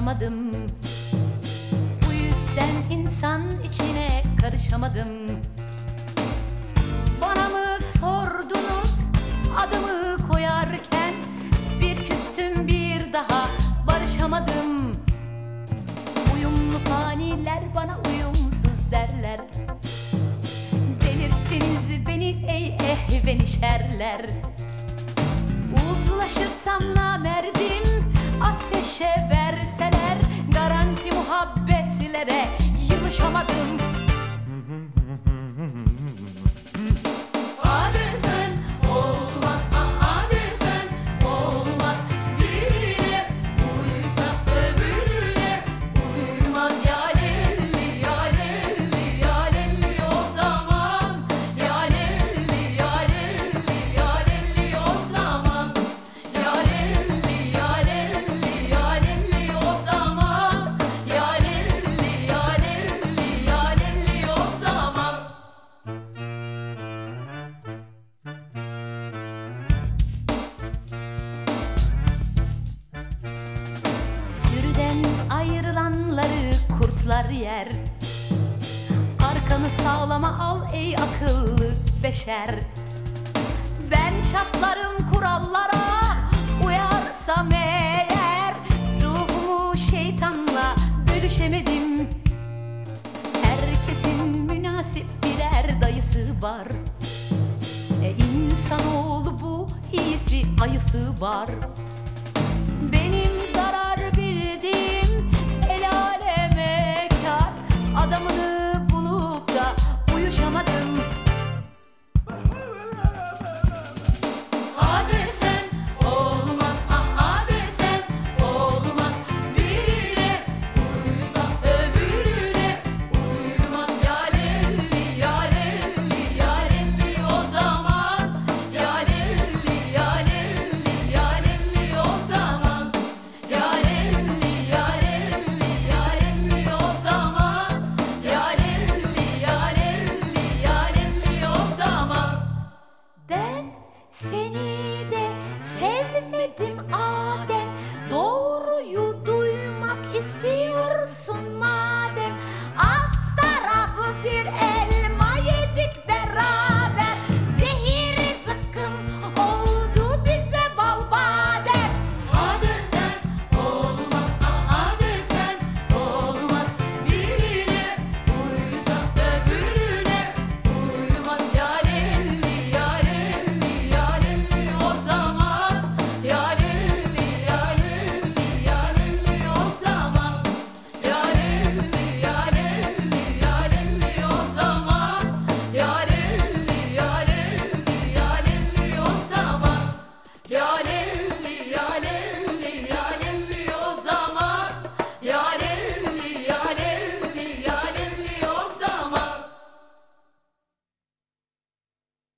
barışamadım. Bu yüzden insan içine karışamadım. Bana mı sordunuz adımı koyarken? Bir küstüm bir daha barışamadım. Uyumlu faniler bana uyumsuz derler. Delirttiniz beni ey ehvenişerler. Uzlaşırsam namerdim ateşe verseler. Garanti muhabbetlere yılışamadım. Sürüden ayrılanları kurtlar yer. Arkanı sağlama al ey akıllı beşer. Ben çatlarım kurallara uyarsam eğer. Ruhumu şeytanla bölüşemedim. Herkesin münasip birer dayısı var. İnsanoğlu bu iyisi ayısı var. Benim zarar bildiğim el aleme kâr. Adamını bulup da uyuşamadım. Hadi sen olmaz, hadi sen olmaz. Birine uyusa öbürüne uymaz. Ya lelli ya lelli ya lelli o zaman. Ya lelli ya lelli ya lelli o zaman. Ya lelli ya lelli ya lelli o zaman. Ya lelli ya lelli ya lelli o zaman. Ben seni